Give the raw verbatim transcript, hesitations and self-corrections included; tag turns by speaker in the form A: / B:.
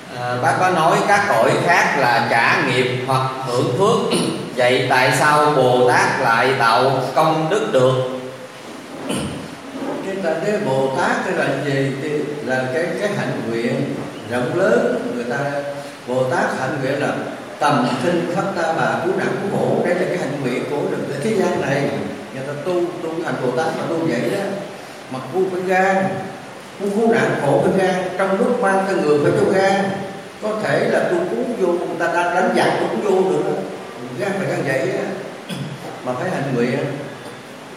A: À, bác có nói các cõi khác là trả nghiệp hoặc hưởng phước, vậy tại sao Bồ Tát lại tạo công đức được?
B: Cái ta cái Bồ Tát cái là gì? Thì là cái cái hạnh nguyện rộng lớn. Người ta Bồ Tát hạnh nguyện là tầm sinh khắp ta bà, cứu nạn cứu hộ. Đây là cái hạnh nguyện của được thế gian này. Người ta tu tu thành Bồ Tát mà tu vậy đó, mặc vu phải gan, muốn cứu nạn khổ phải gan. Trong lúc mang cái người phải cho gan. Có thể là tôi cúng vô, người ta đang đánh giặc tôi cũng vô được, gan phải gan vậy á, mà phải hạnh nguyện.